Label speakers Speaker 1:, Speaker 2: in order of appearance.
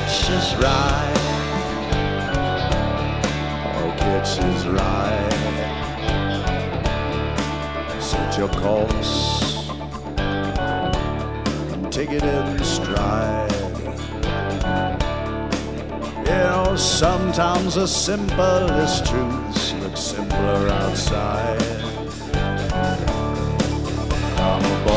Speaker 1: catch is right. Oh, catch is right. Set your course and take it in stride. You know, sometimes the simplest truths look simpler outside.